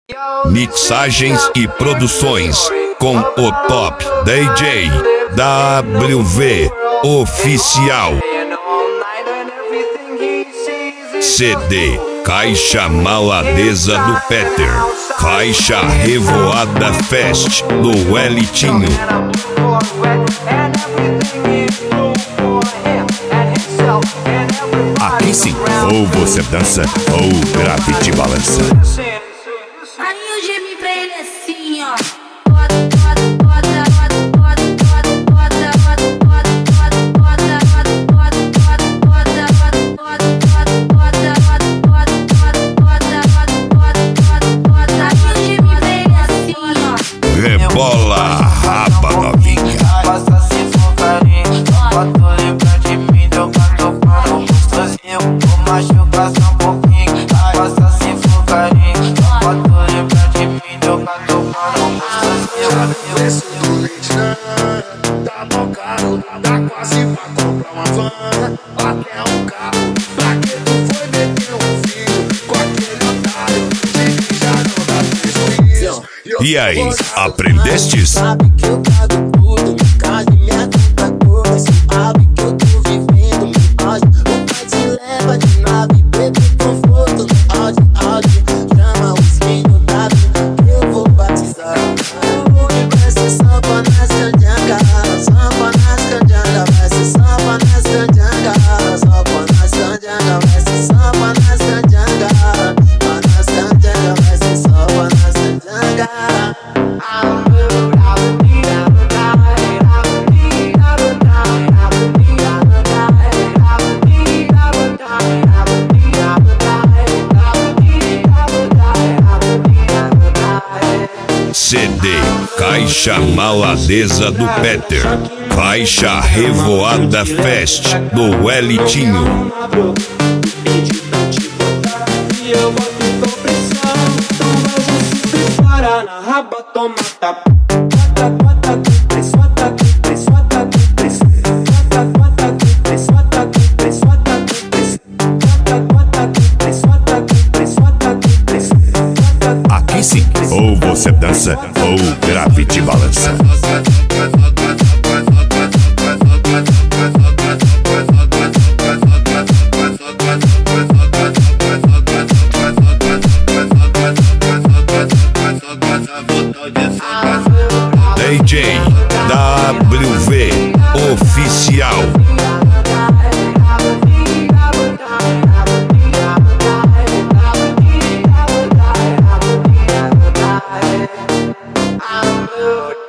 Mixagens e produções com o Top DJ WV Oficial. CD Caixa Maladeza do Peter, Caixa Revoada Fest do Elitinho. Aqui sim, ou você dança ou o grave te balança. Aí eu gemi pra ele assim, ó. Rebola a raba novinha. Passa se for carinho, bota lembrar de mim, deu gato para o gostosinho. Vou machucar só um pouquinho. Passa se for carinho, bota lembrar de mim, deu gato para o gostosinho. Preço do leite tá bom caro, dá quase pra comprar uma van, até um carro. Pra que tu foi meter um filho com aquele otário que já não dá prejuízo? E aí, aprendestes? Sabe que eu trago tudo, me caso e minha tanta coisa. Sabe que eu tô vivendo meu auge. O pai te leva de nave, bebê conforto no áudio. Chama o esquinho da vida que eu vou batizar. O vai ser samba nas canjangas, samba nas canjangas, vai ser samba nas canjangas, samba nas canjangas, vai ser samba nas canjangas, nas canjangas, vai ser samba nas canjangas. CD Caixa Maladeza do Peter, Caixa Revoada Fest do Elitinho. E eu boto com pressão, então vai já se prepara na raba, toma tapa. Bota com pressão, bota com pressão, bota com pressão, bota com pressão, bota com pressão, bota com pressão, bota com pressão, bota com pressão, bota com pressão. Aqui sim, ou você dança ou o grave te balança. DJ WV Oficial. I'm